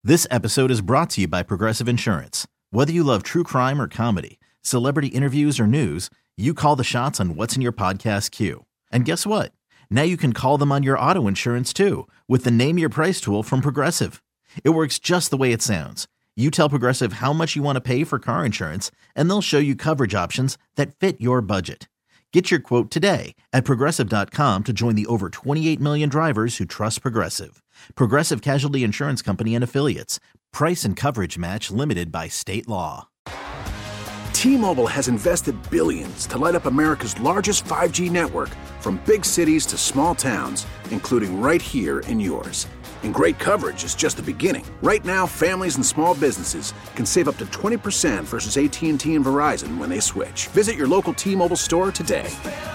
This episode is brought to you by Progressive Insurance. Whether you love true crime or comedy, celebrity interviews or news, you call the shots on what's in your podcast queue. And guess what? Now you can call them on your auto insurance too with the Name Your Price tool from Progressive. It works just the way it sounds. You tell Progressive how much you want to pay for car insurance, and they'll show you coverage options that fit your budget. Get your quote today at Progressive.com to join the over 28 million drivers who trust Progressive. Progressive Casualty Insurance Company and Affiliates. Price and coverage match limited by state law. T-Mobile has invested billions to light up America's largest 5G network, from big cities to small towns, including right here in yours. And great coverage is just the beginning. Right now, families and small businesses can save up to 20% versus AT&T and Verizon when they switch. Visit your local T-Mobile store today.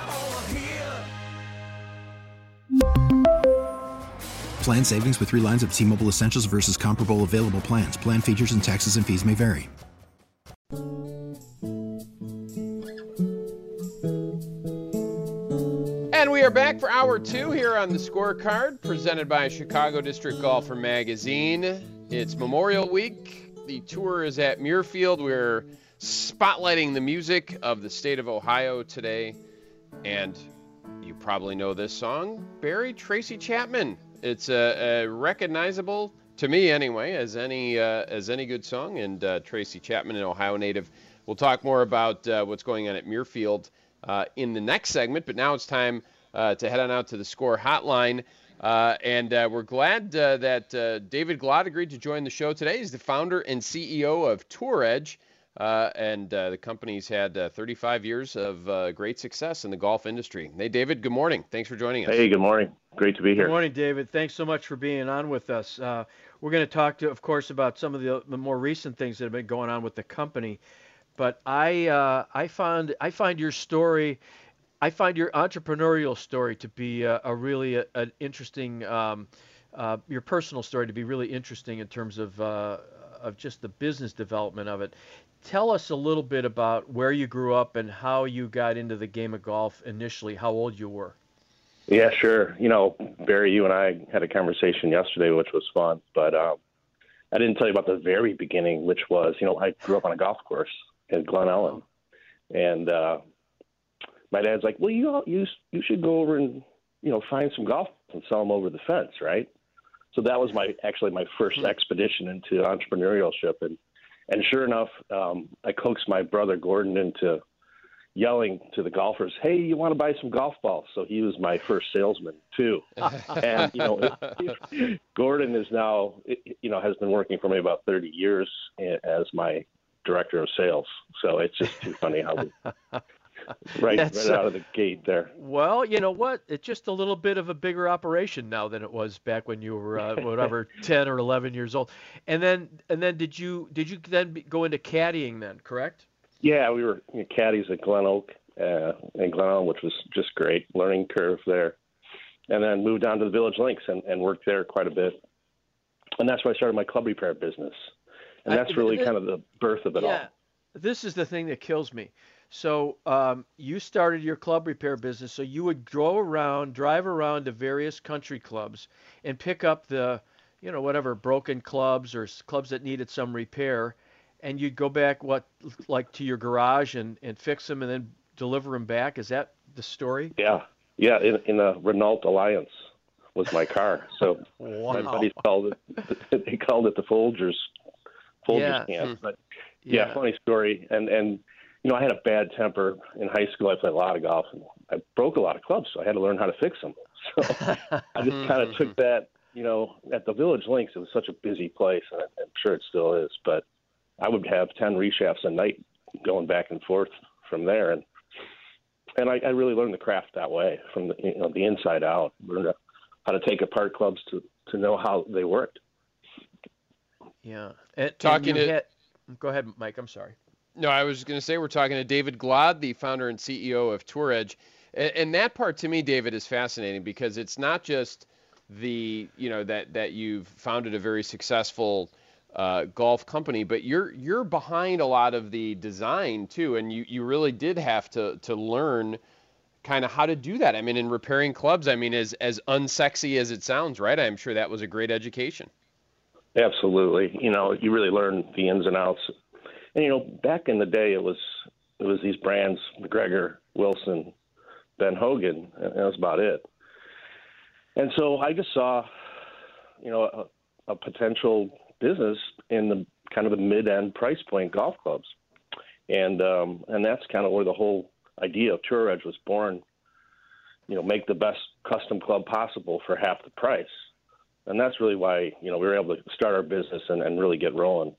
Plan savings with 3 lines of T-Mobile Essentials versus comparable available plans. Plan features and taxes and fees may vary. And we are back for hour 2 here on the Scorecard, presented by Chicago District Golfer Magazine. It's Memorial Week. The tour is at Muirfield. We're spotlighting the music of the state of Ohio today. And you probably know this song, Barry Tracy Chapman. It's a recognizable, to me anyway, as any good song. And Tracy Chapman, an Ohio native. We'll talk more about what's going on at Muirfield in the next segment, but now it's time to head on out to the Score Hotline. And we're glad that David Glott agreed to join the show today. He's the founder and CEO of Tour Edge, and the company's had 35 years of great success in the golf industry. Hey, David, good morning. Thanks for joining us. Hey, good morning. Great to be here. Good morning, David. Thanks so much for being on with us. We're going to talk, of course, about some of the more recent things that have been going on with the company. But I find your story, I find your entrepreneurial story to be a really an interesting, your personal story to be really interesting in terms of just the business development of it. Tell us a little bit about where you grew up and how you got into the game of golf initially, how old you were. Yeah, sure. You know, Barry, you and I had a conversation yesterday, which was fun. But I didn't tell you about the very beginning, which was, I grew up on a golf course in Glen Ellen. And my dad's like, well, you should go over and, find some golf and sell them over the fence, right? So that was my first expedition into entrepreneurship. And sure enough, I coaxed my brother Gordon into yelling to the golfers, hey, you want to buy some golf balls? So he was my first salesman too. And, Gordon is now, has been working for me about 30 years as my director of sales. So it's just too funny how we right out of the gate there. Well, you know what? It's just a little bit of a bigger operation now than it was back when you were whatever 10 or 11 years old. And then did you then go into caddying then, correct? Yeah, we were caddies at Glen Oak and Glen Ellen, which was just great, learning curve there. And then moved down to the Village Links and worked there quite a bit. And that's where I started my club repair business. And that's really kind of the birth of it all. This is the thing that kills me. So you started your club repair business, so you would drive around to various country clubs and pick up the, whatever, broken clubs or clubs that needed some repair, and you'd go back, to your garage and fix them and then deliver them back? Is that the story? Yeah, in a Renault Alliance was my car. So wow. My buddies called it the Folgers can. But funny story. And I had a bad temper in high school. I played a lot of golf, and I broke a lot of clubs, so I had to learn how to fix them. So I just kind of took that, at the Village Links. It was such a busy place, and I'm sure it still is. But I would have 10 reshafts a night going back and forth from there, and I really learned the craft that way, from the inside out. Learned how to take apart clubs to know how they worked. Yeah. Go ahead, Mike. I'm sorry. No, I was going to say we're talking to David Glott, the founder and CEO of Tour Edge. And that part to me, David, is fascinating because it's not just that you've founded a very successful golf company, but you're behind a lot of the design too, and you really did have to learn kind of how to do that. I mean, in repairing clubs, I mean, as unsexy as it sounds, right? I'm sure that was a great education. Absolutely. You really learn the ins and outs. And back in the day, it was these brands: McGregor, Wilson, Ben Hogan, and that was about it. And so I just saw, a potential business in the kind of the mid-end price point golf clubs, and that's kind of where the whole idea of Tour Edge was born. Make the best custom club possible for half the price, and that's really why we were able to start our business and really get rolling.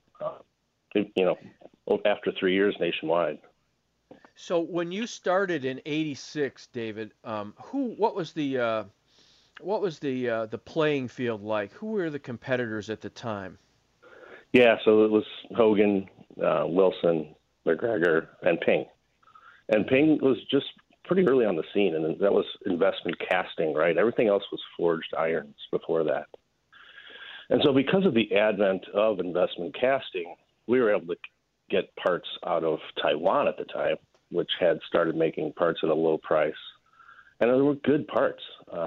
After 3 years nationwide. So when you started in '86, David, what was the playing field like? Who were the competitors at the time? Yeah, so it was Hogan, Wilson, McGregor, and Ping. And Ping was just pretty early on the scene, and that was investment casting, right? Everything else was forged irons before that. And so because of the advent of investment casting, we were able to get parts out of Taiwan at the time, which had started making parts at a low price. And they were good parts.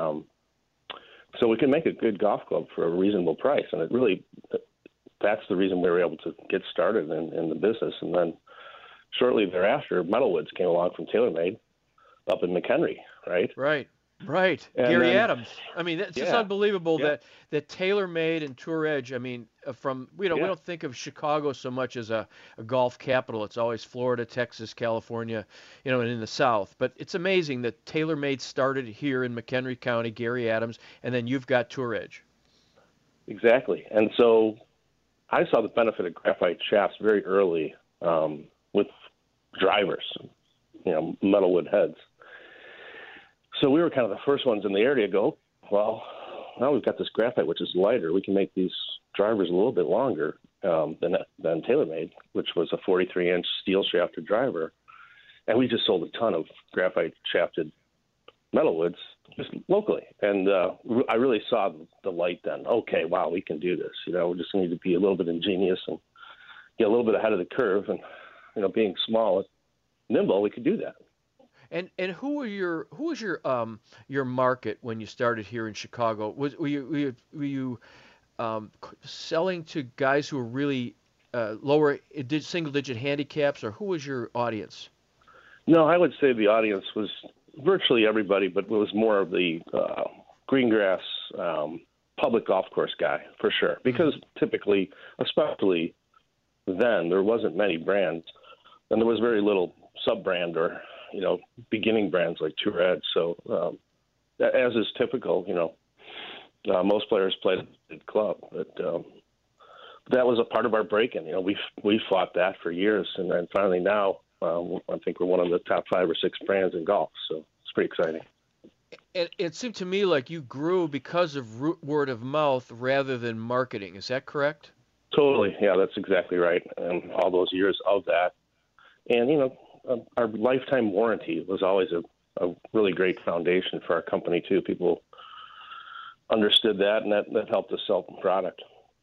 So we can make a good golf club for a reasonable price. And that's the reason we were able to get started in the business. And then shortly thereafter, Metalwoods came along from TaylorMade up in McHenry, right? Right. And Gary then, Adams. I mean, it's just unbelievable that TaylorMade and Tour Edge, I mean, we don't think of Chicago so much as a golf capital. It's always Florida, Texas, California, and in the South. But it's amazing that TaylorMade started here in McHenry County, Gary Adams, and then you've got Tour Edge. Exactly. And so I saw the benefit of graphite shafts very early with drivers, metalwood heads. So we were kind of the first ones in the area to go, well, now we've got this graphite, which is lighter. We can make these drivers a little bit longer than TaylorMade, which was a 43-inch steel shafted driver. And we just sold a ton of graphite shafted metalwoods just locally. And I really saw the light then. Okay, wow, we can do this. We just need to be a little bit ingenious and get a little bit ahead of the curve. And, being small and nimble, we could do that. And who was your market when you started here in Chicago? Were you selling to guys who were really lower single digit handicaps, or who was your audience? No, I would say the audience was virtually everybody, but it was more of the green grass public golf course guy for sure. Because typically, especially then, there wasn't many brands, and there was very little sub brand or beginning brands like Tour Edge. So, as is typical, most players played at the club, but that was a part of our break-in. We fought that for years, and then finally now, I think we're one of the top 5 or 6 brands in golf. So it's pretty exciting. And it seemed to me like you grew because of word of mouth rather than marketing. Is that correct? Totally. Yeah, that's exactly right. And all those years of that, and our lifetime warranty was always a really great foundation for our company too. People understood that, and that helped us sell the product.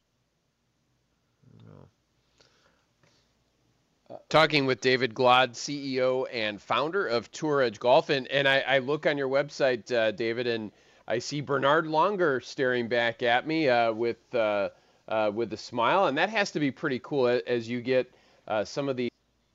Talking with David Glod, CEO and founder of Tour Edge Golf, and I look on your website, David, and I see Bernard Longer staring back at me with a smile, and that has to be pretty cool as you get some of the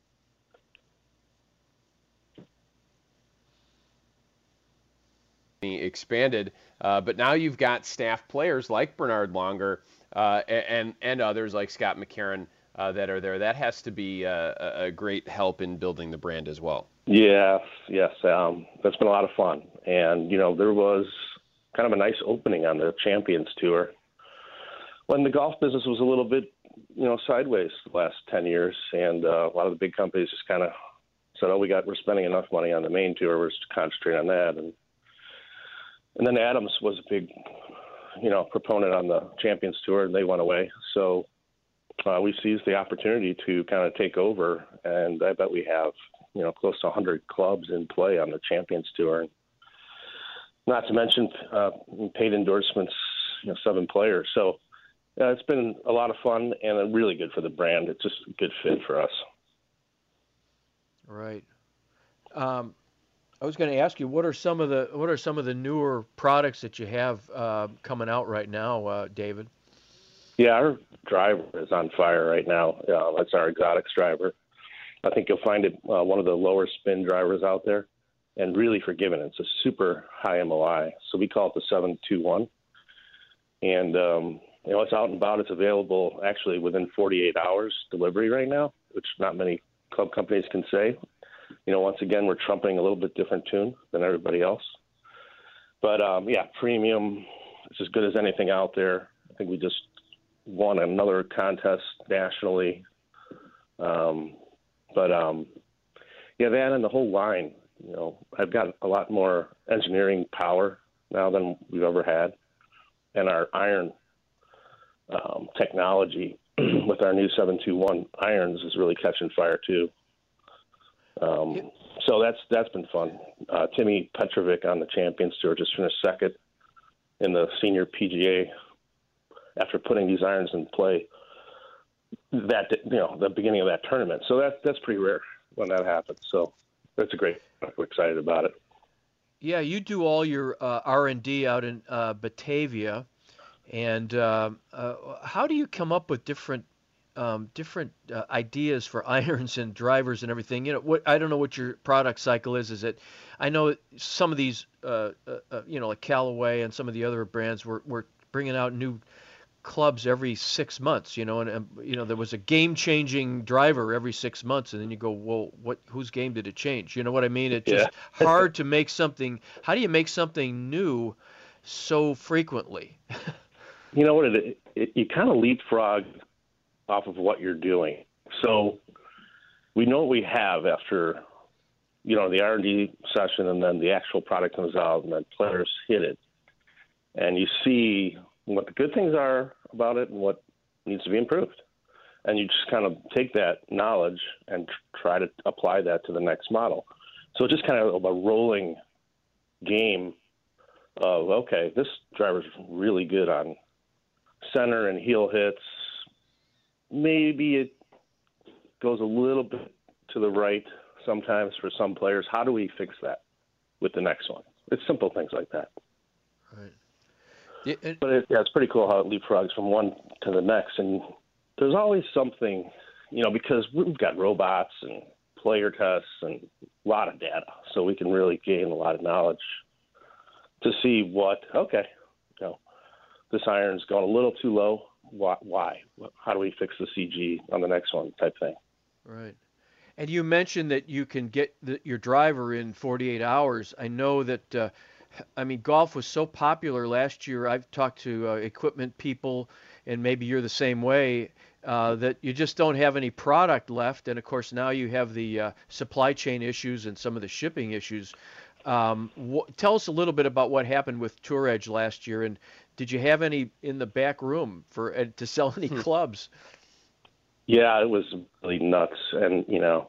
expanded, but now you've got staff players like Bernard Longer and others like Scott McCarron that are there. That has to be a great help in building the brand as well. Yes. That's been a lot of fun. And, there was kind of a nice opening on the Champions Tour when the golf business was a little bit, sideways the last 10 years. And a lot of the big companies just kind of said, we're spending enough money on the main tour. We're just concentrating on that. And then Adams was a big, proponent on the Champions Tour, and they went away. So we seized the opportunity to kind of take over, and I bet we have, close to 100 clubs in play on the Champions Tour. And not to mention paid endorsements, 7 players. So it's been a lot of fun and really good for the brand. It's just a good fit for us. Right. I was going to ask you, what are some of the newer products that you have coming out right now, David? Yeah, our driver is on fire right now. That's our Exotics driver. I think you'll find it one of the lower spin drivers out there, and really forgiving. It's a super high MOI, so we call it the 721. And it's out and about. It's available actually within 48 hours delivery right now, which not many club companies can say. Once again, we're trumpeting a little bit different tune than everybody else. But premium. It's as good as anything out there. I think we just won another contest nationally. That and the whole line, I've got a lot more engineering power now than we've ever had. And our iron technology with our new 721 irons is really catching fire too. So that's been fun. Timmy Petrovic on the Champions Tour just finished second in the senior PGA after putting these irons in play the beginning of that tournament. So that's pretty rare when that happens. So that's great. We're excited about it. Yeah, you do all your R&D out in Batavia, and how do you come up with different ideas for irons and drivers and everything? I don't know what your product cycle is. Is it? I know some of these, like Callaway and some of the other brands were bringing out new clubs every 6 months, and there was a game-changing driver every 6 months, and then you go, well, whose game did it change? You know what I mean? It's just hard to make something. How do you make something new so frequently? You know what? You kind of leapfrog off of what you're doing. So we know what we have after, the R&D session, and then the actual product comes out, and then players hit it, and you see what the good things are about it and what needs to be improved. And you just kind of take that knowledge and try to apply that to the next model. So it's just kind of a rolling game of, okay, this driver's really good on center and heel hits. Maybe it goes a little bit to the right sometimes for some players. How do we fix that with the next one? It's simple things like that. Right. But it's pretty cool how it leapfrogs from one to the next. And there's always something, because we've got robots and player tests and a lot of data. So we can really gain a lot of knowledge to see this iron's going a little too low. Why? How do we fix the CG on the next one type thing? Right. And you mentioned that you can get your driver in 48 hours. I know that golf was so popular last year. I've talked to equipment people, and maybe you're the same way, that you just don't have any product left. And, of course, now you have the supply chain issues and some of the shipping issues. Tell us a little bit about what happened with Tour Edge last year, and did you have any in the back room to sell any clubs? Yeah, it was really nuts. And,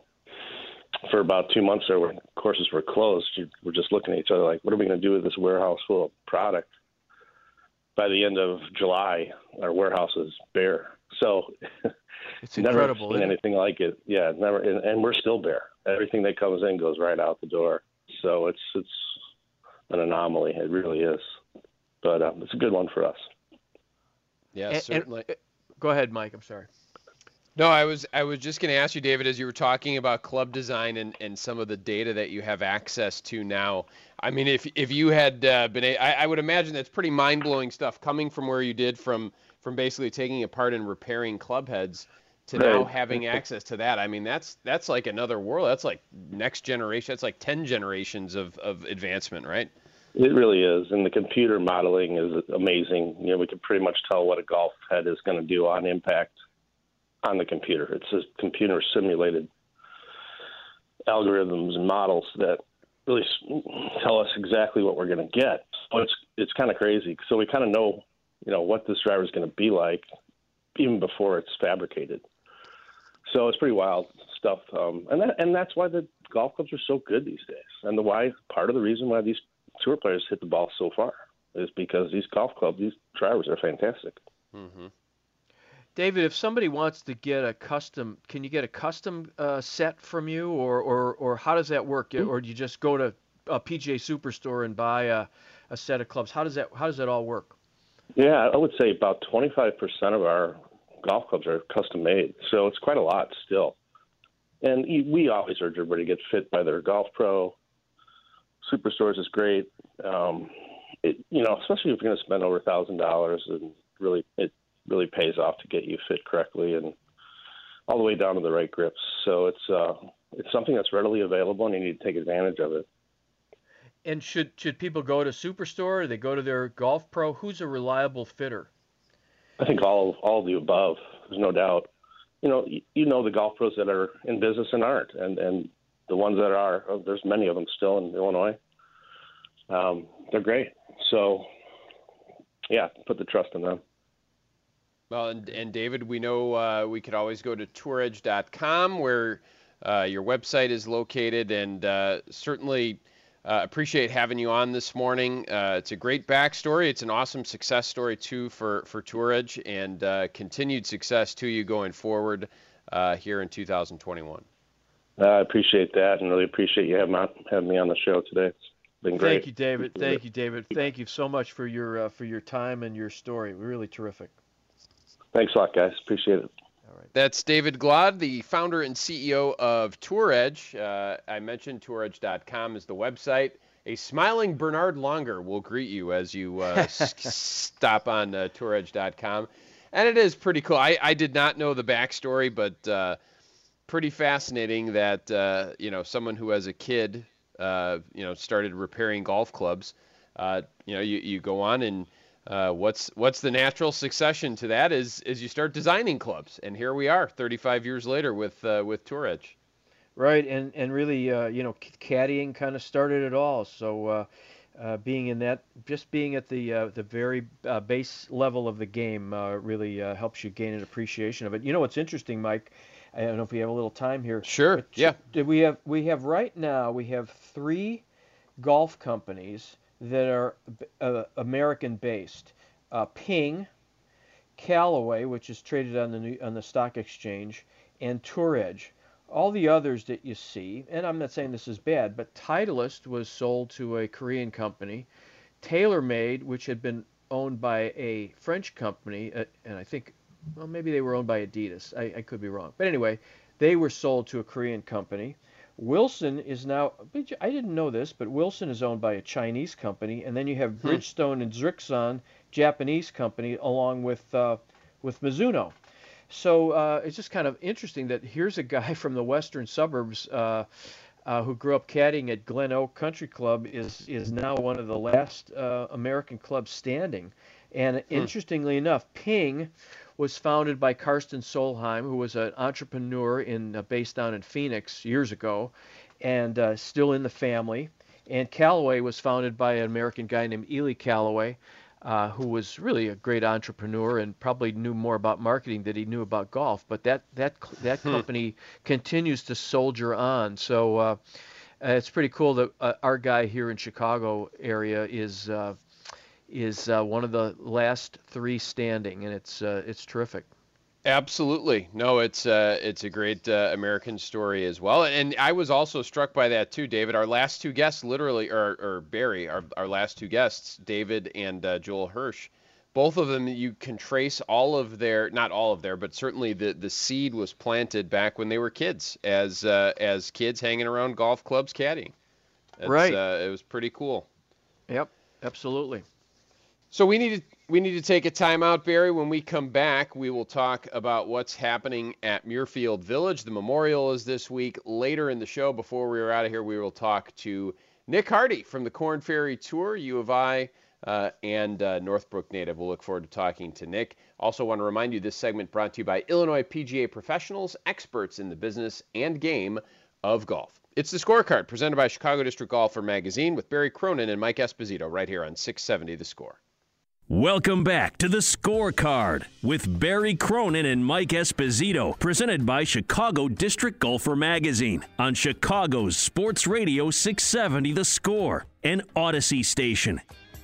for about 2 months there, when courses were closed, we're just looking at each other like, what are we going to do with this warehouse full of product? By the end of July, our warehouse is bare. So it's incredible. Never seen anything like it. Yeah, never. And we're still bare. Everything that comes in goes right out the door. So it's an anomaly. It really is. But it's a good one for us. Yeah, certainly. Go ahead, Mike. I'm sorry. No, I was just going to ask you, David, as you were talking about club design and some of the data that you have access to now. I mean, if you had been, I would imagine that's pretty mind-blowing stuff coming from where you did from basically taking apart and repairing club heads to now having access to that. I mean, that's like another world. That's like next generation. That's like 10 generations of advancement, right? It really is. And the computer modeling is amazing. We can pretty much tell what a golf head is going to do on impact on the computer. It's a computer simulated algorithms and models that really tell us exactly what we're going to get. So it's kind of crazy. So we kind of know, what this driver is going to be like even before it's fabricated. So it's pretty wild stuff. And that's why the golf clubs are so good these days. And part of the reason why these tour players hit the ball so far is because these golf clubs, these drivers are fantastic. Mm-hmm. David, if somebody wants to get can you get a custom set from you, or how does that work? Or do you just go to a PGA Superstore and buy a set of clubs? How does that all work? Yeah, I would say about 25% of our golf clubs are custom made, so it's quite a lot still. And we always urge everybody to get fit by their golf pro. Superstores is great. Especially if you're going to spend over $1,000, and it really pays off to get you fit correctly and all the way down to the right grips. So it's something that's readily available, and you need to take advantage of it. And should people go to Superstore, or they go to their golf pro? Who's a reliable fitter? I think all of the above. There's no doubt. You know the golf pros that are in business and aren't, and the ones that are, there's many of them still in Illinois. They're great. So, yeah, put the trust in them. Well, and David, we know we could always go to touredge.com where your website is located, and certainly appreciate having you on this morning. It's a great backstory. It's an awesome success story, too, for Tour Edge, and continued success to you going forward here in 2021. I appreciate that, and really appreciate you having me on the show today. It's been great. Thank you, David. Thank you, David. Thank you so much for your time and your story. Really terrific. Thanks a lot, guys. Appreciate it. All right. That's David Glod, the founder and CEO of Tour Edge. I mentioned touredge.com is the website. A smiling Bernard Longer will greet you as you stop on touredge.com. And it is pretty cool. I did not know the backstory, but pretty fascinating that, someone who as a kid, started repairing golf clubs. You go on and what's the natural succession to that is you start designing clubs, and here we are 35 years later with Tour Edge. Right, and really, caddying kind of started it all. So being at the very base level of the game really helps you gain an appreciation of it. You know what's interesting, Mike? I don't know if we have a little time here. Sure. Yeah. We have right now 3 golf companies that are American-based: Ping, Callaway, which is traded on the stock exchange, and Tour Edge. All the others that you see, and I'm not saying this is bad, but Titleist was sold to a Korean company. TaylorMade, which had been owned by a French company, and I think, well, maybe they were owned by Adidas. I could be wrong. But anyway, they were sold to a Korean company. Wilson is now, I didn't know this, but Wilson is owned by a Chinese company. And then you have Bridgestone and Srixon, Japanese company, along with Mizuno. So it's just kind of interesting that here's a guy from the western suburbs who grew up caddying at Glen Oak Country Club is now one of the last American clubs standing. And interestingly enough, Ping was founded by Karsten Solheim, who was an entrepreneur based down in Phoenix years ago, and still in the family. And Callaway was founded by an American guy named Ely Callaway, who was really a great entrepreneur and probably knew more about marketing than he knew about golf. But that company continues to soldier on. So it's pretty cool that our guy here in Chicago area is one of the last 3 standing, and it's terrific. Absolutely. No, it's a great American story as well. And I was also struck by that too, David. Our last 2 guests, literally, or Barry, our last 2 guests, David and Joel Hirsch, both of them, you can trace all of their, not all of their, but certainly the seed was planted back when they were kids, as kids hanging around golf clubs caddying. Right. It was pretty cool. Yep, absolutely. So we need to take a timeout, Barry. When we come back, we will talk about what's happening at Muirfield Village. The memorial is this week. Later in the show, before we are out of here, we will talk to Nick Hardy from the Korn Ferry Tour, U of I, and Northbrook native. We'll look forward to talking to Nick. Also want to remind you this segment brought to you by Illinois PGA professionals, experts in the business and game of golf. It's the Scorecard, presented by Chicago District Golfer Magazine, with Barry Cronin and Mike Esposito right here on 670 The Score. Welcome back to the Scorecard with Barry Cronin and Mike Esposito, presented by Chicago District Golfer Magazine on Chicago's Sports Radio 670 The Score, an Odyssey station.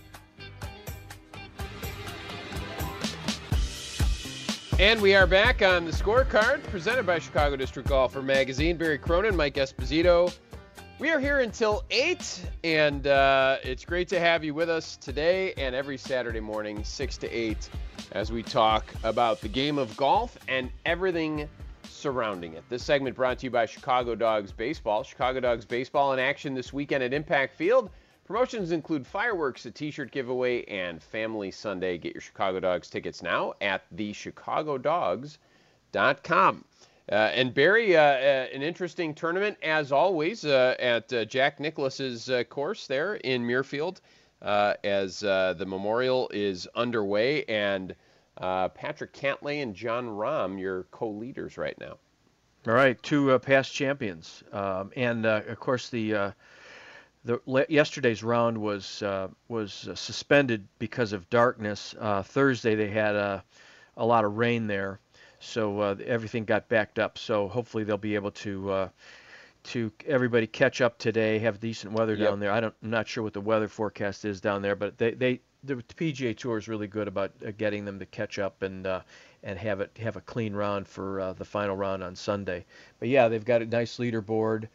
And we are back on the Scorecard, presented by Chicago District Golfer Magazine. Barry Cronin, Mike Esposito. We are here until 8, and it's great to have you with us today and every Saturday morning, 6 to 8, as we talk about the game of golf and everything surrounding it. This segment brought to you by Chicago Dogs Baseball. Chicago Dogs Baseball in action this weekend at Impact Field. Promotions include fireworks, a t-shirt giveaway, and Family Sunday. Get your Chicago Dogs tickets now at thechicagodogs.com. And Barry, an interesting tournament as always at Jack Nicklaus's course there in Muirfield as the Memorial is underway, and Patrick Cantlay and John Rahm, your co-leaders right now. All right, two past champions, and of course yesterday's round was suspended because of darkness. Thursday they had a lot of rain there. So everything got backed up. So hopefully they'll be able to everybody catch up today, have decent weather down there. I'm not sure what the weather forecast is down there, but the PGA Tour is really good about getting them to catch up and have a clean round for the final round on Sunday. But yeah, they've got a nice leaderboard.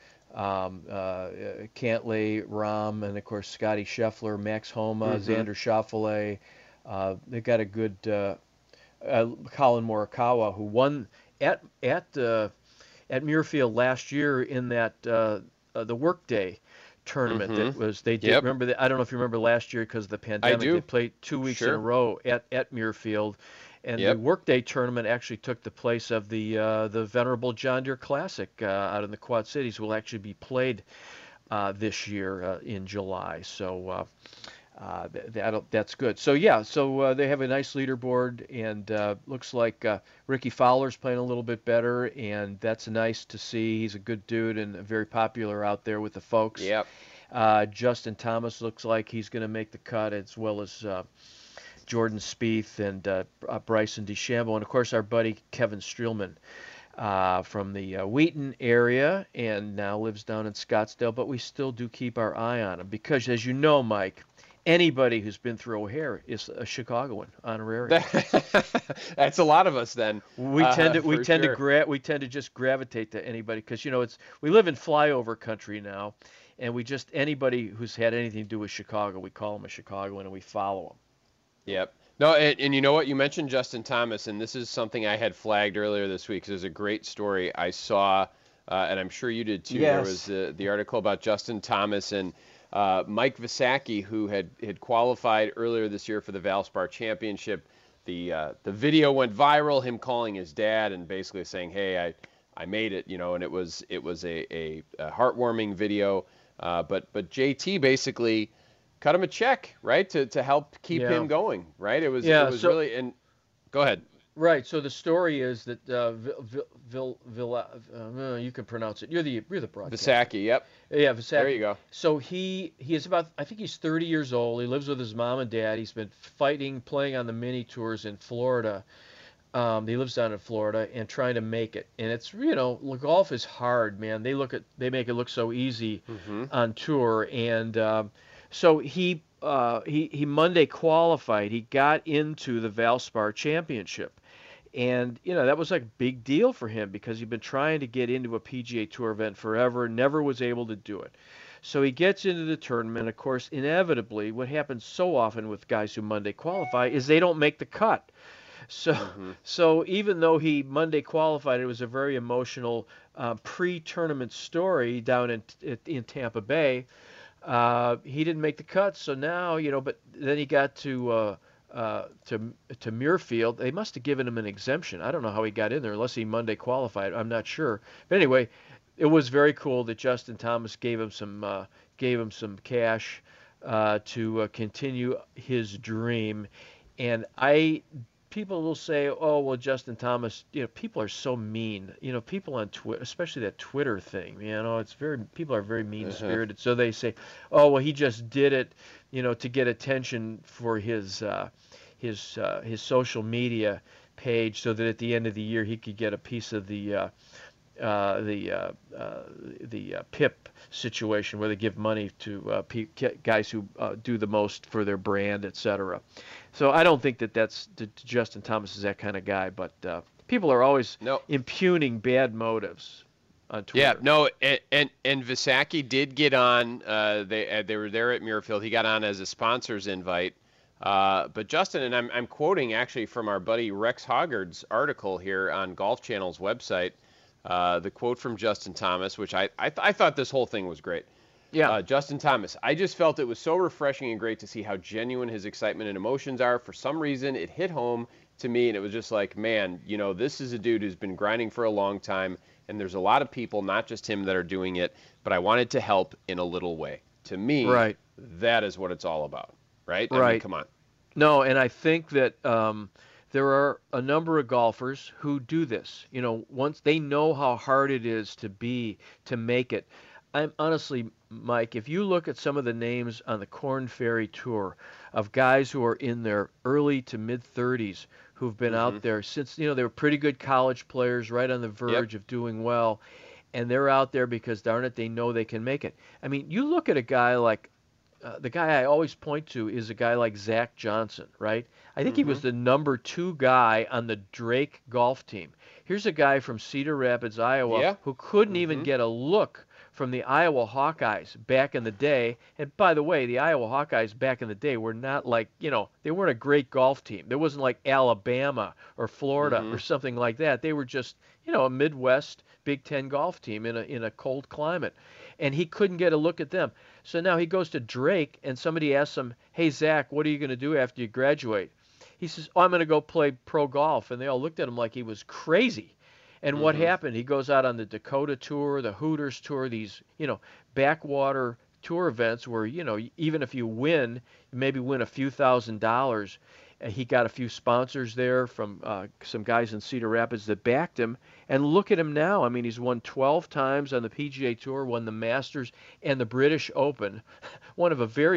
Cantlay, Rahm, and of course Scotty Scheffler, Max Homa, Xander Schauffele. They've got a good. Colin Morikawa, who won at Muirfield last year in that the Workday tournament. That was they did remember that. I don't know if you remember last year because of the pandemic. I do. They played 2 weeks in a row at Muirfield, and the Workday tournament actually took the place of the Venerable John Deere Classic out in the Quad Cities. Will actually be played this year in July. So. That's good. So they have a nice leaderboard, and looks like Ricky Fowler's playing a little bit better, and that's nice to see. He's a good dude and very popular out there with the folks. Yep. Justin Thomas looks like he's going to make the cut, as well as Jordan Spieth and Bryson DeChambeau, and of course our buddy Kevin Streelman from the Wheaton area, and now lives down in Scottsdale. But we still do keep our eye on him because, as you know, Mike, anybody who's been through O'Hare is a Chicagoan honorary. That's a lot of us then. We tend to just gravitate to anybody because we live in flyover country now, and anybody who's had anything to do with Chicago, we call them a Chicagoan and we follow them. Yep. No, and you know what? You mentioned Justin Thomas, and this is something I had flagged earlier this week because there's a great story I saw, and I'm sure you did too. Yes. There was the article about Justin Thomas and Mike Visacki, who had qualified earlier this year for the Valspar Championship. The video went viral, him calling his dad and basically saying, "Hey, I made it," and it was a heartwarming video. But JT basically cut him a check, right, to help keep him going, right? It was really. And go ahead. Right. So the story is that you can pronounce it. You're the broadcaster. Visacki. Yep. Yeah, Visacki. There you go. So he is about, I think he's 30 years old. He lives with his mom and dad. He's been playing on the mini tours in Florida. He lives down in Florida and trying to make it. And it's golf is hard, man. They make it look so easy on tour. And so he Monday qualified. He got into the Valspar Championship. And, that was like a big deal for him because he'd been trying to get into a PGA Tour event forever, never was able to do it. So he gets into the tournament. Of course, inevitably, what happens so often with guys who Monday qualify is they don't make the cut. So even though he Monday qualified, it was a very emotional pre-tournament story down in Tampa Bay. He didn't make the cut, so now, but then he got to Muirfield. They must have given him an exemption. I don't know how he got in there unless he Monday qualified. I'm not sure. But anyway, it was very cool that Justin Thomas gave him some cash to continue his dream. And people will say, "Oh, well, Justin Thomas." People are so mean. People on Twitter, especially that Twitter thing. People are very mean-spirited. So they say, "Oh, well, he just did it, to get attention for his social media page, so that at the end of the year he could get a piece of the PIP situation where they give money to guys who do the most for their brand, etc." So I don't think that Justin Thomas is that kind of guy, but people are always impugning bad motives on Twitter. Yeah, no, and Visacki did get on. They were there at Muirfield. He got on as a sponsor's invite. But Justin, and I'm quoting actually from our buddy Rex Hoggard's article here on Golf Channel's website. The quote from Justin Thomas, which I thought this whole thing was great. Yeah. Justin Thomas, I just felt it was so refreshing and great to see how genuine his excitement and emotions are. For some reason, it hit home to me, and it was just like, man, this is a dude who's been grinding for a long time, and there's a lot of people, not just him, that are doing it, but I wanted to help in a little way. To me, right. That is what it's all about, right? Right. I mean, come on. No, and I think that there are a number of golfers who do this. Once they know how hard it is to make it. I'm honestly, Mike, if you look at some of the names on the Korn Ferry Tour of guys who are in their early to mid 30s who've been out there since, they were pretty good college players right on the verge of doing well, and they're out there because, darn it, they know they can make it. I mean, you look at a guy like, the guy I always point to is a guy like Zach Johnson, right? I think he was the number 2 guy on the Drake golf team. Here's a guy from Cedar Rapids, Iowa, who couldn't even get a look from the Iowa Hawkeyes back in the day. And by the way, the Iowa Hawkeyes back in the day were not like, they weren't a great golf team. There wasn't like Alabama or Florida or something like that. They were just, a Midwest Big Ten golf team in a cold climate. And he couldn't get a look at them. So now he goes to Drake, and somebody asks him, hey, Zach, what are you going to do after you graduate? He says, I'm going to go play pro golf. And they all looked at him like he was crazy. And what happened? He goes out on the Dakota Tour, the Hooters Tour, these, backwater tour events where, even if you win, you maybe win a few $1,000s. He got a few sponsors there from some guys in Cedar Rapids that backed him. And look at him now. I mean, he's won 12 times on the PGA Tour, won the Masters and the British Open. One of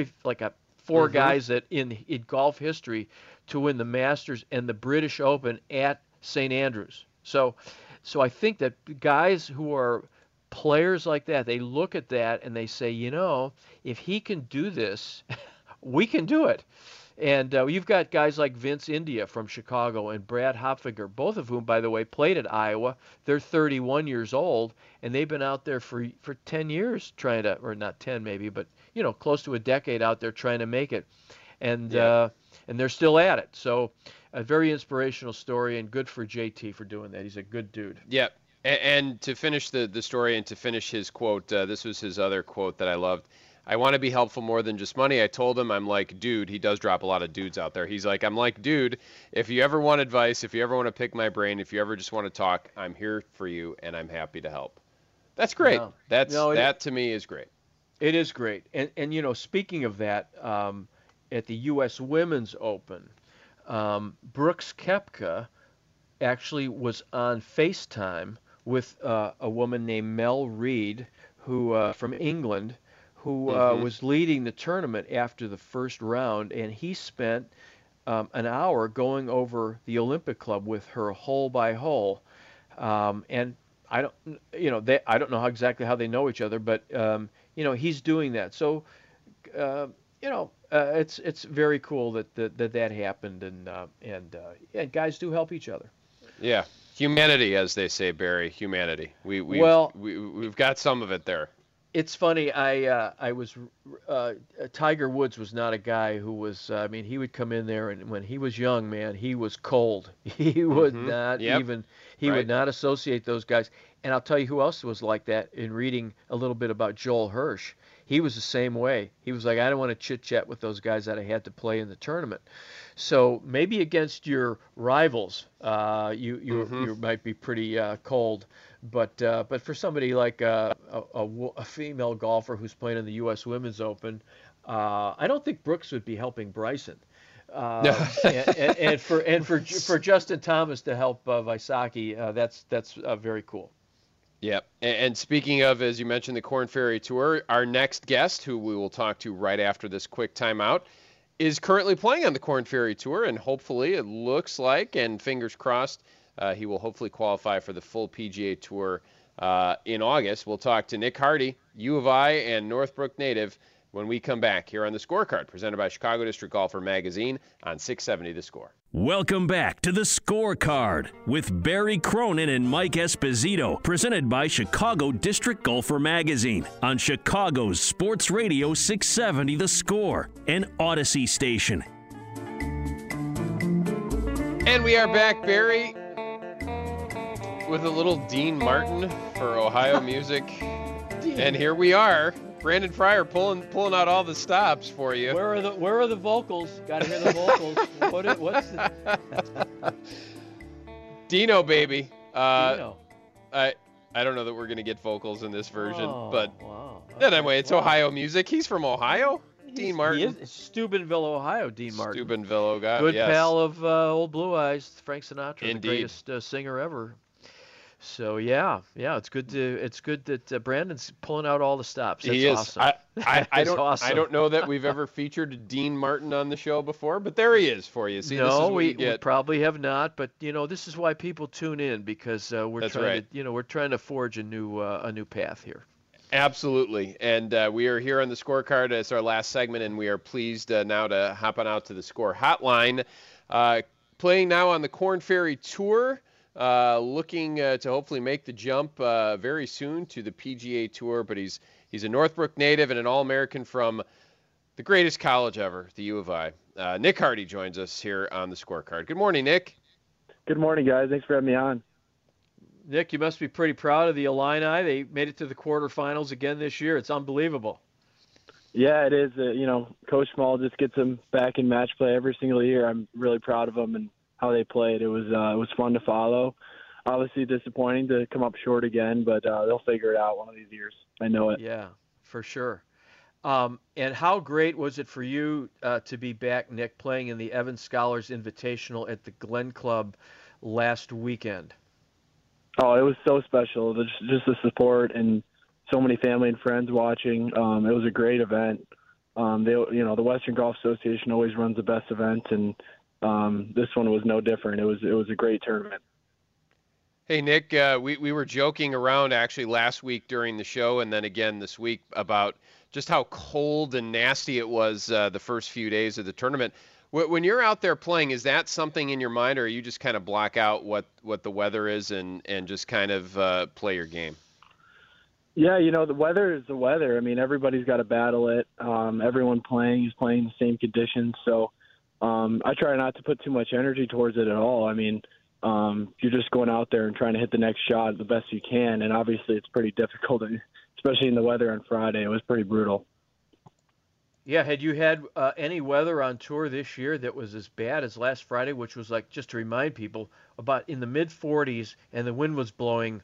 four guys that in golf history to win the Masters and the British Open at St. Andrews. So I think that guys who are players like that, they look at that and they say, if he can do this, we can do it. And you've got guys like Vince India from Chicago and Brad Hopfinger, both of whom, by the way, played at Iowa. They're 31 years old, and they've been out there for 10 years trying to, or not 10 maybe, but, close to a decade out there trying to make it. And they're still at it. So a very inspirational story, and good for JT for doing that. He's a good dude. Yeah. And to finish the story and to finish his quote, this was his other quote that I loved. I want to be helpful more than just money. I told him, I'm like, dude, he does drop a lot of dudes out there. He's like, I'm like, dude, if you ever want advice, if you ever want to pick my brain, if you ever just want to talk, I'm here for you, and I'm happy to help. That's great. That to me is great. It is great. And speaking of that, at the U.S. Women's Open, Brooks Koepka actually was on FaceTime with a woman named Mel Reid, who from England, who was leading the tournament after the first round, and he spent an hour going over the Olympic Club with her hole by hole. And I don't know exactly how they know each other, but he's doing that. So it's very cool that happened, and guys do help each other. Yeah, humanity, as they say, Barry. Humanity. We've got some of it there. It's funny. Tiger Woods was not a guy who was. He would come in there, and when he was young, man, he was cold. He would not even. He would not associate those guys. And I'll tell you who else was like that. In reading a little bit about Joel Hirsch, he was the same way. He was like, I don't want to chit chat with those guys that I had to play in the tournament. So maybe against your rivals, you might be pretty cold. But for somebody like a female golfer who's playing in the U.S. Women's Open, I don't think Brooks would be helping Bryson. And for Justin Thomas to help Visacki, that's very cool. Yep. And speaking of, as you mentioned, the Korn Ferry Tour, our next guest, who we will talk to right after this quick timeout, is currently playing on the Korn Ferry Tour, and hopefully it looks like, and fingers crossed, he will hopefully qualify for the full PGA Tour in August. We'll talk to Nick Hardy, U of I and Northbrook native, when we come back here on The Scorecard, presented by Chicago District Golfer Magazine on 670 The Score. Welcome back to the Scorecard with Barry Cronin and Mike Esposito, presented by Chicago District Golfer Magazine on Chicago's Sports Radio 670 The Score, an Odyssey station. And we are back, Barry, with a little Dean Martin for Ohio music. And here we are. Brandon Fryer pulling out all the stops for you. Where are the vocals? Got to hear the vocals. What's the Dino, baby. Dino? I don't know that we're gonna get vocals in this version, but wow. Anyway, it's Ohio music. He's from Ohio. Dean Martin. He is Steubenville, Ohio. Dean Martin. Steubenville, guy. Good yes. pal of Old Blue Eyes, Frank Sinatra, Indeed. the greatest singer ever. So yeah, it's good that Brandon's pulling out all the stops. That's He is. awesome. I don't. Awesome. I don't know that we've ever featured Dean Martin on the show before, but there he is for you. See, this is No, what you we get. probably have not, but this is why people tune in, because we're That's trying right. to we're trying to forge a new path here. Absolutely. And we are here on the Scorecard as our last segment, and we are pleased now to hop on out to the Score Hotline. Playing now on the Korn Ferry Tour, looking to hopefully make the jump very soon to the PGA Tour, but he's a Northbrook native and an All-American from the greatest college ever, the U of I. Nick Hardy joins us here on the Scorecard. Good morning, Nick. Good morning, guys. Thanks for having me on. Nick, you must be pretty proud of the Illini. They made it to the quarterfinals again this year. It's unbelievable. Yeah, it is. Coach Small just gets them back in match play every single year. I'm really proud of them and how they played. It was fun to follow. Obviously disappointing to come up short again, but they'll figure it out one of these years. I know it. Yeah, for sure. And how great was it for you to be back, Nick, playing in the Evans Scholars Invitational at the Glen Club last weekend? Oh, it was so special. Just the support and so many family and friends watching. It was a great event. The Western Golf Association always runs the best events, and this one was no different. It was a great tournament. Hey, Nick, we were joking around actually last week during the show and then again this week about just how cold and nasty it was the first few days of the tournament. When you're out there playing, is that something in your mind, or you just kind of block out what the weather is and just kind of play your game? Yeah, the weather is the weather. I mean, everybody's got to battle it. Everyone playing is playing the same conditions. So I try not to put too much energy towards it at all. I mean, you're just going out there and trying to hit the next shot the best you can. And obviously it's pretty difficult, especially in the weather on Friday. It was pretty brutal. Yeah, had you had any weather on tour this year that was as bad as last Friday, which was like, just to remind people, about in the mid-40s, and the wind was blowing,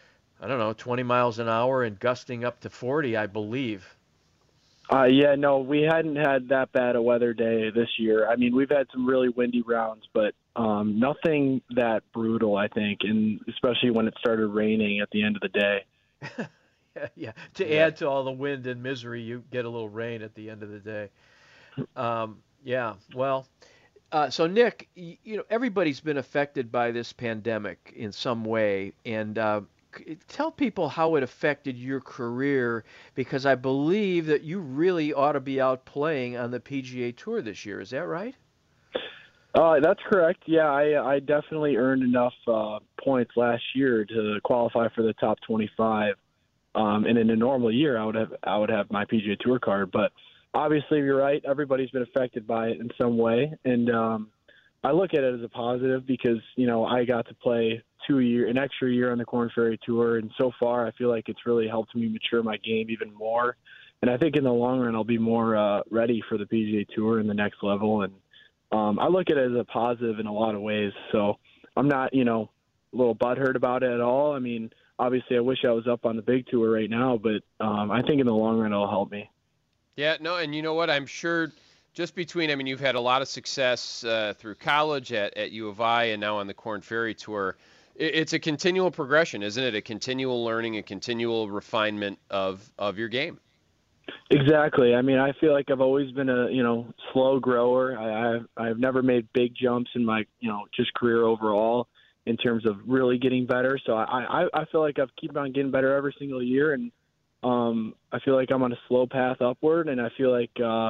20 miles an hour and gusting up to 40, I believe. No, we hadn't had that bad a weather day this year. I mean, we've had some really windy rounds, but nothing that brutal, I think, and especially when it started raining at the end of the day. Yeah. Add to all the wind and misery, you get a little rain at the end of the day. So Nick, everybody's been affected by this pandemic in some way, and tell people how it affected your career, because I believe that you really ought to be out playing on the PGA Tour this year. Is that right? That's correct. Yeah, I definitely earned enough points last year to qualify for the top 25. And in a normal year, I would have my PGA Tour card. But obviously, you're right. Everybody's been affected by it in some way, and I look at it as a positive because I got to play an extra year on the Korn Ferry Tour, and so far I feel like it's really helped me mature my game even more. And I think in the long run, I'll be more ready for the PGA Tour in the next level. And I look at it as a positive in a lot of ways. So I'm not a little butthurt about it at all. I mean, obviously, I wish I was up on the big tour right now, but I think in the long run it'll help me. Yeah, no, and you know what? I'm sure just between, you've had a lot of success through college at U of I and now on the Korn Ferry Tour. It's a continual progression, isn't it? A continual learning, a continual refinement of your game. Exactly. I mean, I feel like I've always been a slow grower. I've never made big jumps in my just career overall in terms of really getting better. So I feel like I've keep on getting better every single year, and I feel like I'm on a slow path upward, and I feel like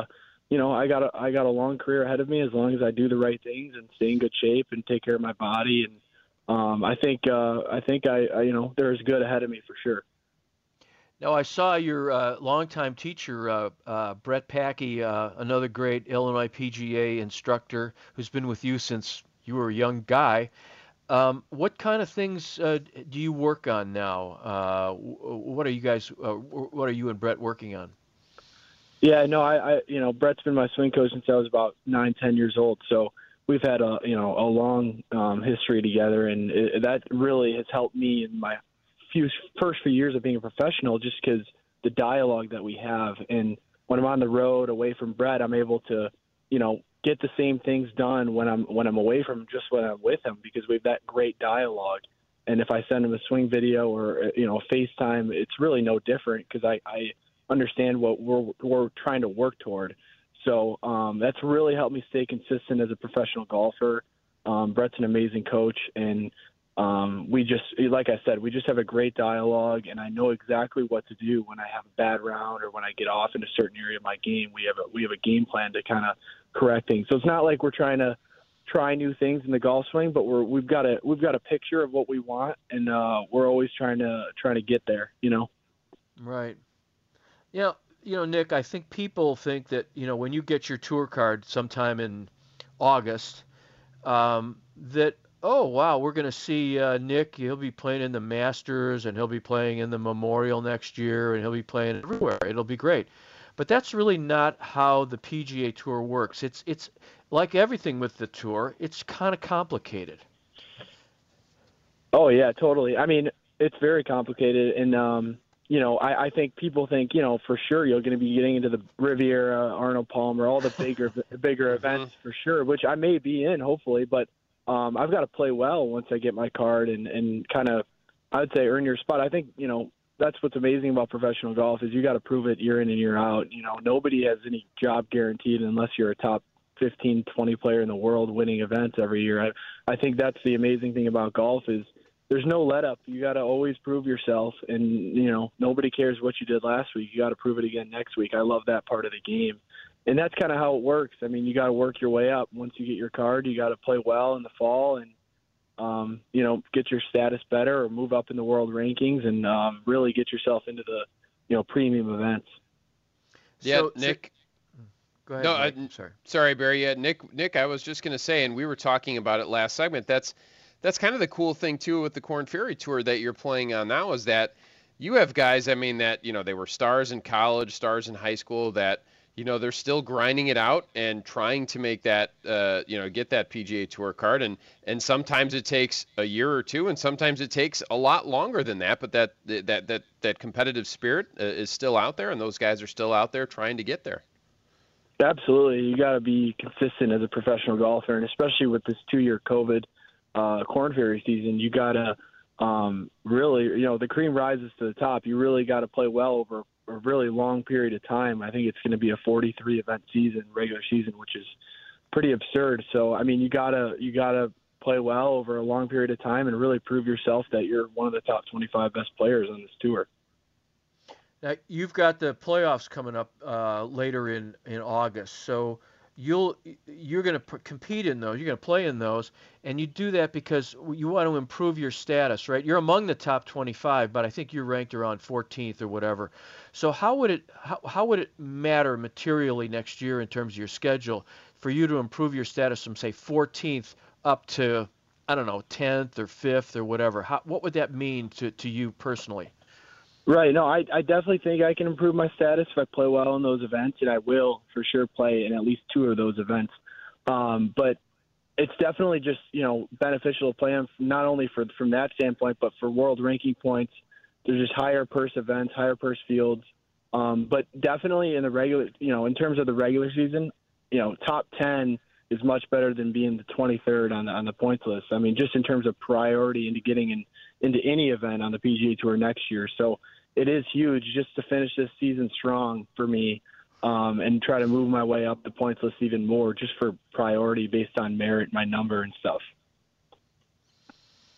I got a long career ahead of me as long as I do the right things and stay in good shape and take care of my body. And I think there's good ahead of me for sure. Now, I saw your longtime teacher, Brett Packey, another great Illinois PGA instructor who's been with you since you were a young guy. What kind of things do you work on now? What are you and Brett working on? Yeah, no, Brett's been my swing coach since I was about 9-10 years old. So we've had a long history together, and that really has helped me in my first few years of being a professional, just because the dialogue that we have. And when I'm on the road away from Brett, I'm able to, get the same things done when I'm away from him, just when I'm with him, because we have that great dialogue. And if I send him a swing video or FaceTime, it's really no different, because I understand what we're trying to work toward. So that's really helped me stay consistent as a professional golfer. Brett's an amazing coach, and we just, like I said, we just have a great dialogue, and I know exactly what to do when I have a bad round or when I get off in a certain area of my game. We have a game plan to kind of correct things. So it's not like we're trying to try new things in the golf swing, but we've got a picture of what we want, and we're always trying to get there. Right. Yeah. Nick, I think people think that when you get your tour card sometime in August, that, oh, wow, we're going to see Nick. He'll be playing in the Masters, and he'll be playing in the Memorial next year, and he'll be playing everywhere. It'll be great. But that's really not how the PGA Tour works. It's like everything with the tour. It's kind of complicated. Oh, yeah, totally. I mean, it's very complicated. And, I think people think, for sure you're going to be getting into the Riviera, Arnold Palmer, all the bigger events for sure, which I may be in, hopefully. But I've got to play well once I get my card and kind of, I would say, earn your spot. I think, that's what's amazing about professional golf is you got to prove it year in and year out. Nobody has any job guaranteed unless you're a top 15, 20 player in the world winning events every year. I think that's the amazing thing about golf is there's no let up. You got to always prove yourself, and, nobody cares what you did last week. You got to prove it again next week. I love that part of the game. And that's kind of how it works. I mean, you got to work your way up. Once you get your card, you got to play well in the fall and, get your status better or move up in the world rankings and really get yourself into the, premium events. Yeah, So, Nick. Go ahead. No, Nick. Sorry. Sorry, Barry. Yeah, Nick, I was just going to say, and we were talking about it last segment. That's kind of the cool thing too with the Korn Ferry Tour that you're playing on now is that you have guys. I mean, that they were stars in college, stars in high school. That they're still grinding it out and trying to make that get that PGA Tour card. And sometimes it takes a year or two, and sometimes it takes a lot longer than that. But that competitive spirit is still out there, and those guys are still out there trying to get there. Absolutely, you got to be consistent as a professional golfer, and especially with this 2-year COVID Korn Ferry season, you got to really, the cream rises to the top. You really got to play well over a really long period of time. I think it's going to be a 43 event season, regular season, which is pretty absurd. So, I mean, you gotta play well over a long period of time and really prove yourself that you're one of the top 25 best players on this tour. Now, you've got the playoffs coming up later in August, so you're going to compete in those. You're going to play in those, and you do that because you want to improve your status, right? You're among the top 25, but I think you're ranked around 14th or whatever. So how would it matter materially next year in terms of your schedule for you to improve your status from, say, 14th up to, I don't know, 10th or 5th or whatever? What would that mean to you personally? Right. No, I definitely think I can improve my status if I play well in those events, and I will for sure play in at least 2 of those events. But it's definitely just, beneficial to play them not only from that standpoint, but for world ranking points. There's just higher purse events, higher purse fields. But definitely in the regular, in terms of the regular season, top 10 is much better than being the 23rd on the points list. I mean, just in terms of priority into getting into any event on the PGA Tour next year. So it is huge just to finish this season strong for me and try to move my way up the points list even more just for priority based on merit, my number and stuff.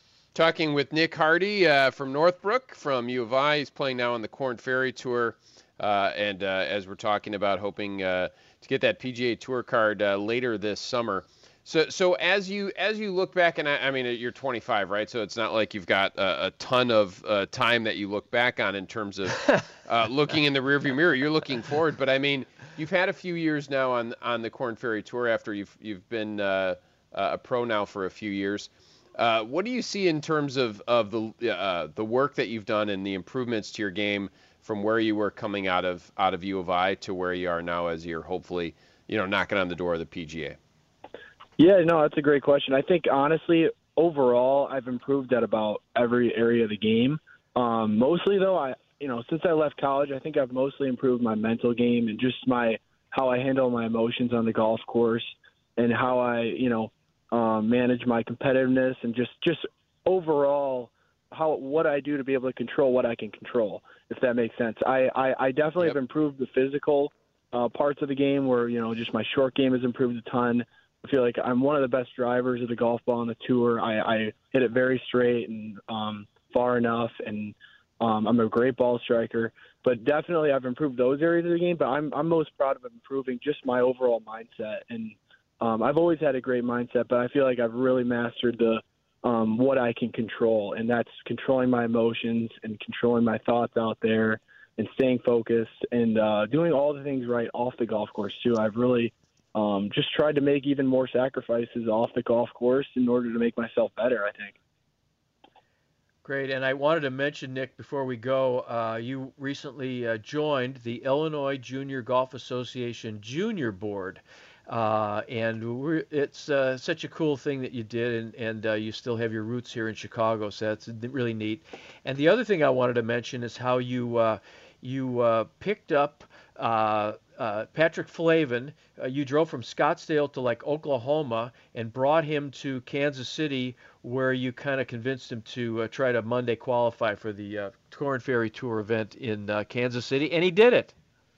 Talking with Nick Hardy from Northbrook from U of I. He's playing now on the Korn Ferry Tour. and as we're talking about hoping to get that PGA Tour card later this summer. So as you look back, and I mean, you're 25, right? So it's not like you've got a ton of time that you look back on in terms of looking in the rearview mirror. You're looking forward, but I mean, you've had a few years now on the Korn Ferry Tour after you've been a pro now for a few years. What do you see in terms of the work that you've done and the improvements to your game from where you were coming out of U of I to where you are now as you're hopefully knocking on the door of the PGA? Yeah, no, that's a great question. I think, honestly, overall, I've improved at about every area of the game. Mostly, though, since I left college, I think I've mostly improved my mental game and just how I handle my emotions on the golf course and how I, manage my competitiveness and just overall what I do to be able to control what I can control, if that makes sense. I definitely have improved the physical parts of the game where, just my short game has improved a ton. I feel like I'm one of the best drivers of the golf ball on the tour. I hit it very straight and far enough, and I'm a great ball striker. But definitely I've improved those areas of the game, but I'm most proud of improving just my overall mindset. And I've always had a great mindset, but I feel like I've really mastered the what I can control, and that's controlling my emotions and controlling my thoughts out there and staying focused and doing all the things right off the golf course too. I've really just tried to make even more sacrifices off the golf course in order to make myself better, I think. Great. And I wanted to mention, Nick, before we go, you recently joined the Illinois Junior Golf Association Junior Board. And it's such a cool thing that you did, and you still have your roots here in Chicago, so that's really neat. And the other thing I wanted to mention is how you picked up Patrick Flavin. You drove from Scottsdale to Oklahoma and brought him to Kansas City, where you kind of convinced him to try to Monday qualify for the Korn Ferry Tour event in Kansas City, and he did it.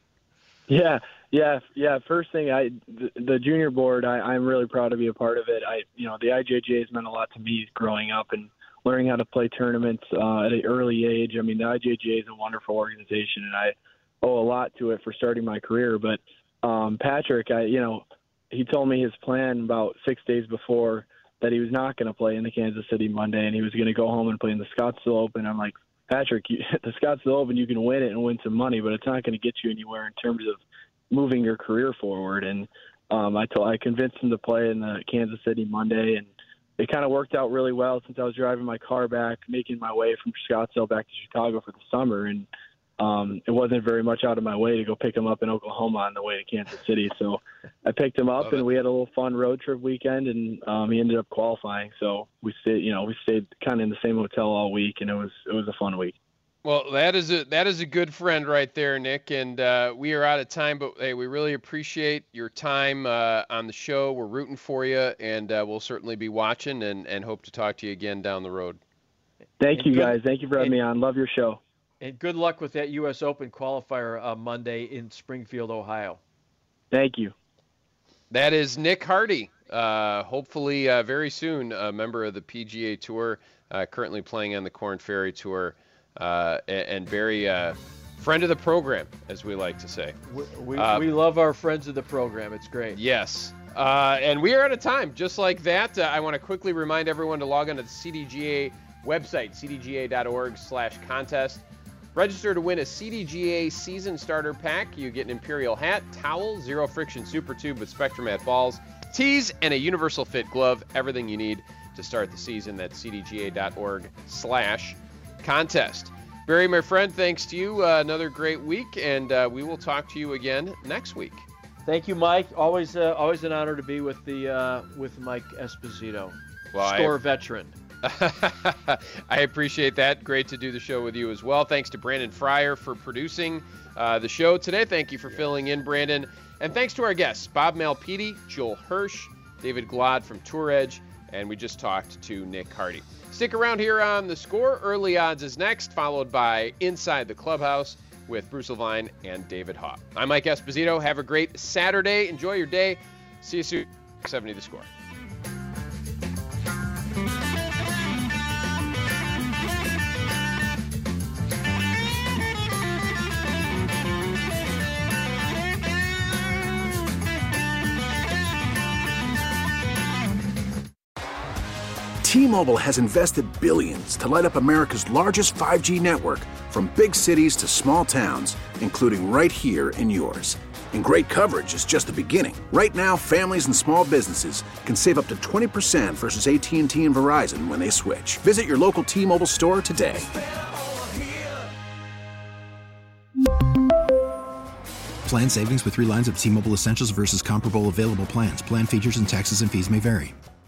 Yeah. First thing, the junior board, I'm really proud to be a part of it. The IJGA has meant a lot to me growing up and learning how to play tournaments at an early age. I mean, the IJGA is a wonderful organization, and I owe a lot to it for starting my career. But Patrick, he told me his plan about 6 days before that he was not going to play in the Kansas City Monday, and he was going to go home and play in the Scottsdale Open. I'm like, Patrick, the Scottsdale Open, you can win it and win some money, but it's not going to get you anywhere in terms of moving your career forward. And I convinced him to play in the Kansas City Monday, and it kind of worked out really well since I was driving my car back, making my way from Scottsdale back to Chicago for the summer, and it wasn't very much out of my way to go pick him up in Oklahoma on the way to Kansas City. So I picked him up, and we had a little fun road trip weekend, and he ended up qualifying. So we stayed kind of in the same hotel all week, and it was a fun week. Well, that is a good friend right there, Nick, and we are out of time, but hey, we really appreciate your time on the show. We're rooting for you, and we'll certainly be watching and hope to talk to you again down the road. Thank you, guys. Thank you for having me on. Love your show. And good luck with that U.S. Open qualifier Monday in Springfield, Ohio. Thank you. That is Nick Hardy, hopefully very soon a member of the PGA Tour, currently playing on the Korn Ferry Tour. And very friend of the program, as we like to say. We love our friends of the program. It's great. Yes. And we are out of time. Just like that, I want to quickly remind everyone to log on to the CDGA website, cdga.org/contest. Register to win a CDGA season starter pack. You get an Imperial hat, towel, zero friction super tube with Spectrum Mat balls, tees, and a universal fit glove. Everything you need to start the season. That's cdga.org/contest. Barry, my friend, thanks to you. Another great week, and we will talk to you again next week. Thank you, Mike. Always an honor to be with Mike Esposito, Score veteran. I appreciate that. Great to do the show with you as well. Thanks to Brandon Fryer for producing the show today. Thank you for filling in, Brandon. And thanks to our guests, Bob Malpiti, Joel Hirsch, David Glod from Tour Edge, and we just talked to Nick Hardy. Stick around here on The Score. Early Odds is next, followed by Inside the Clubhouse with Bruce Levine and David Haugh. I'm Mike Esposito. Have a great Saturday. Enjoy your day. See you soon. 70 The Score. T-Mobile has invested billions to light up America's largest 5G network, from big cities to small towns, including right here in yours. And great coverage is just the beginning. Right now, families and small businesses can save up to 20% versus AT&T and Verizon when they switch. Visit your local T-Mobile store today. Plan savings with 3 lines of T-Mobile Essentials versus comparable available plans. Plan features and taxes and fees may vary.